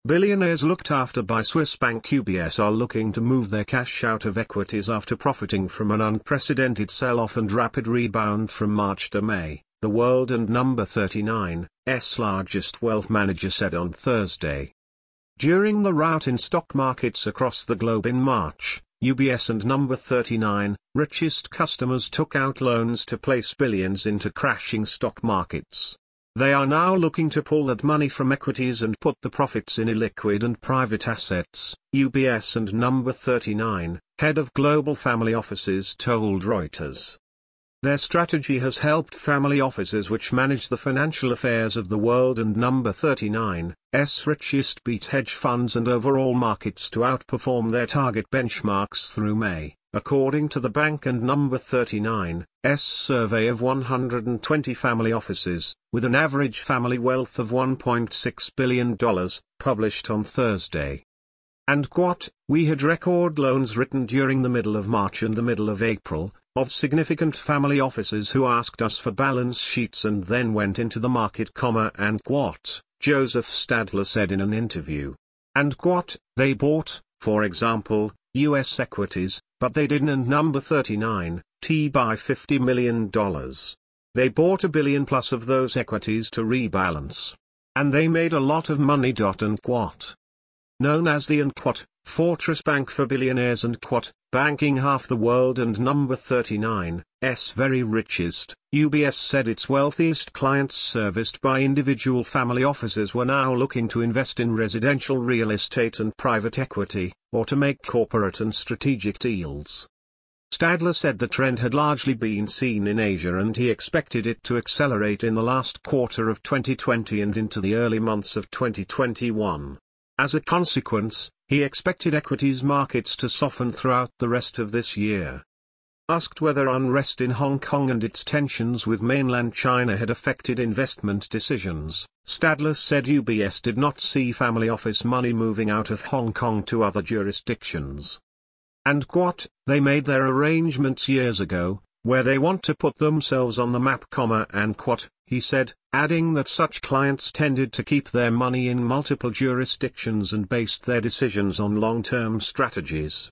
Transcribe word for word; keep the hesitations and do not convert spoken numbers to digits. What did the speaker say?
Billionaires looked after by Swiss bank U B S are looking to move their cash out of equities after profiting from an unprecedented sell-off and rapid rebound from March to May, the world and number thirty-nine's largest wealth manager said on Thursday. During the rout in stock markets across the globe in March, U B S and number thirty-nine's richest customers took out loans to place billions into crashing stock markets. They are now looking to pull that money from equities and put the profits in illiquid and private assets, U B S and number thirty-nine's head of global family offices told Reuters. Their strategy has helped family offices which manage the financial affairs of the world and number thirty-nine's richest beat hedge funds and overall markets to outperform their target benchmarks through May, according to the bank and number thirty-nine's survey of one hundred twenty family offices, with an average family wealth of one point six billion dollars, published on Thursday. And quote, "We had record loans written during the middle of March and the middle of April, of significant family offices who asked us for balance sheets and then went into the market, comma and quote," Joseph Stadler said in an interview. And quote, "They bought, for example, U S equities, but they didn't and number thirty-nine's by fifty million dollars. They bought a billion plus of those equities to rebalance. And they made a lot of money. Unquote. Known as the unquote, Fortress Bank for billionaires and quote, banking half the world and number thirty-nine's very richest, U B S said its wealthiest clients serviced by individual family offices were now looking to invest in residential real estate and private equity, or to make corporate and strategic deals. Stadler said the trend had largely been seen in Asia and he expected it to accelerate in the last quarter of twenty twenty and into the early months of twenty twenty-one. As a consequence, he expected equities markets to soften throughout the rest of this year. Asked whether unrest in Hong Kong and its tensions with mainland China had affected investment decisions, Stadler said U B S did not see family office money moving out of Hong Kong to other jurisdictions. And quote, "They made their arrangements years ago, where they want to put themselves on the map, comma and quote," he said, adding that such clients tended to keep their money in multiple jurisdictions and based their decisions on long-term strategies.